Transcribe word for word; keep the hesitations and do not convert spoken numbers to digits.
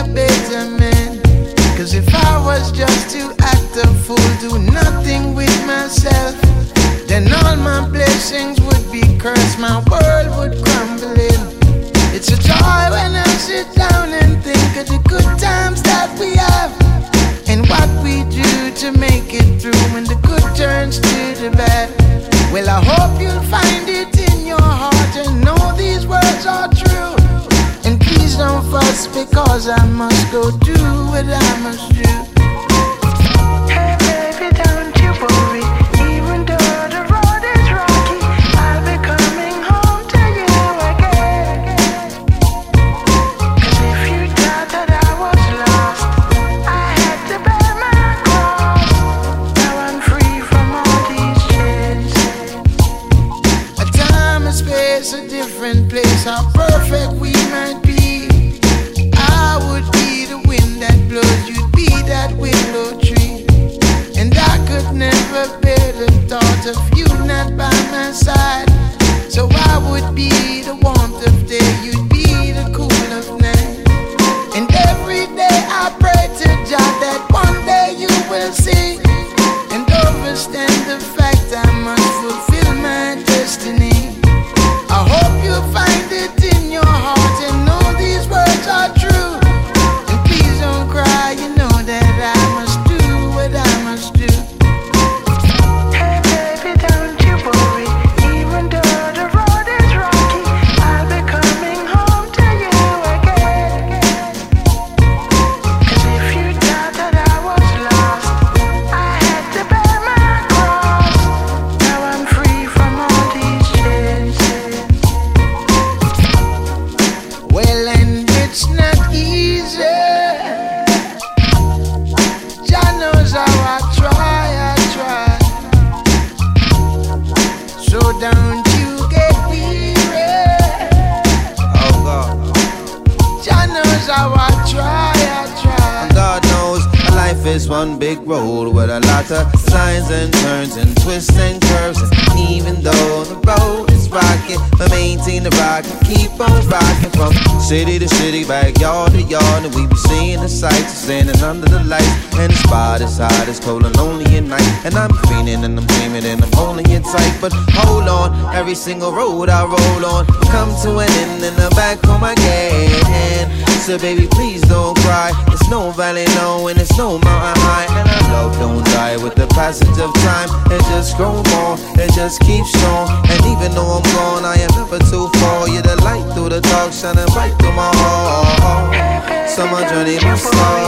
a better man. Cause if I was just to act a fool, do nothing with myself, then all my blessings would be cursed, my world would crumble in. It's a joy when I sit down and think of the good times that we have, and what we do to make it through when the good turns to the bad. Well, I hope you'll find it in your heart and know these words are true. And please don't fuss because I must go do what I must do. Hey baby, don't you worry, even though the road is rocky, I'll be coming home to you again. Cause if you thought that I was lost, I had to bear my cross. Now I'm free from all these chains. A time, a space, a different place, how perfect we might be. I would be the wind that blows, you'd be that willow tree. And I could never bear the thought of you not by my side. So I would be the warmth of day, you'd be the cool of night. And every day I pray to God that one day you will see and understand the fact I must fulfill my destiny. I hope you find it in your heart and know these words are true. And please don't cry, you know that I must do what I must do. Hey baby, don't you worry, even though the road is rocky, I'll be coming home to you again. Cause if you thought that I was lost, I had to bear my cross. Now I'm free from all these chains. Well, and it's not easy. Jah knows how I try, I try. So don't you get weary. Oh God, Jah knows how I try, I try. God knows life is one big road with a lot of signs and turns and twists and curves. And even though the road is rocky, but maintain the rock and keep on rocking from city to city, backyard to yard. And we be seeing the sights, standing under the lights. And the spot is hot, it's cold and lonely at night. And I'm feeling and I'm dreaming and I'm holding it tight. But hold on, every single road I roll on come to an end and I'm back home again. So baby, please don't cry. It's no valley low and it's no mountain high. And our love don't die with the passage of time. It just grows more, it just keeps strong. And even though I'm gone, I am never too far. You're the light through the dark, shining bright through my heart. So my journey must start.